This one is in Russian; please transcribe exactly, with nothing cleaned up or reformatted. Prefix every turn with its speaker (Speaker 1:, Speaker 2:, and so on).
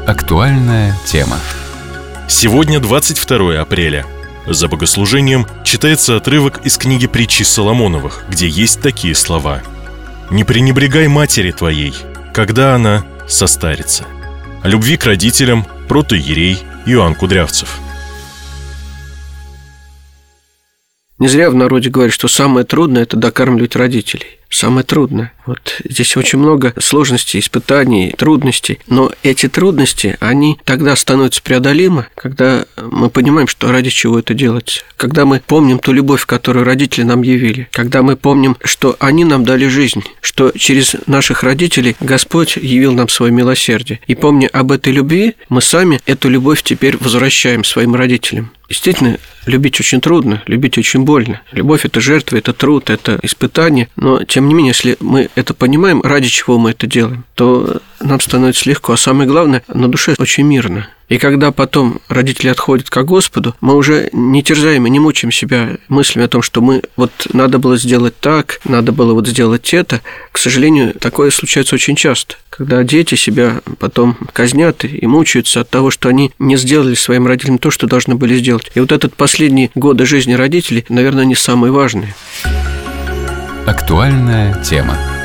Speaker 1: Актуальная тема.
Speaker 2: Сегодня двадцать второе апреля. За богослужением читается отрывок из книги Притчи Соломоновых, где есть такие слова: «Не пренебрегай матери твоей, когда она состарится». О любви к родителям протоиерей Иоанн Кудрявцев.
Speaker 3: Не зря в народе говорят, что самое трудное – это докармливать родителей. Самое трудное. Вот здесь очень много сложностей, испытаний, трудностей. Но эти трудности, они тогда становятся преодолимы, когда мы понимаем, что ради чего это делается. Когда мы помним ту любовь, которую родители нам явили. Когда мы помним, что они нам дали жизнь. Что через наших родителей Господь явил нам свое милосердие. И помня об этой любви, мы сами эту любовь теперь возвращаем своим родителям. Действительно, любить очень трудно, любить очень больно. Любовь – это жертва, это труд, это испытание. Но, тем не менее, если мы это понимаем, ради чего мы это делаем, то нам становится легко. А самое главное, на душе очень мирно. И когда потом родители отходят ко Господу, мы уже не терзаем и не мучаем себя мыслями о том, что мы вот надо было сделать так, надо было вот сделать это. К сожалению, такое случается очень часто, когда дети себя потом казнят и мучаются от того, что они не сделали своим родителям то, что должны были сделать. И вот этот последние годы жизни родителей, наверное, не самые важные.
Speaker 1: Актуальная тема.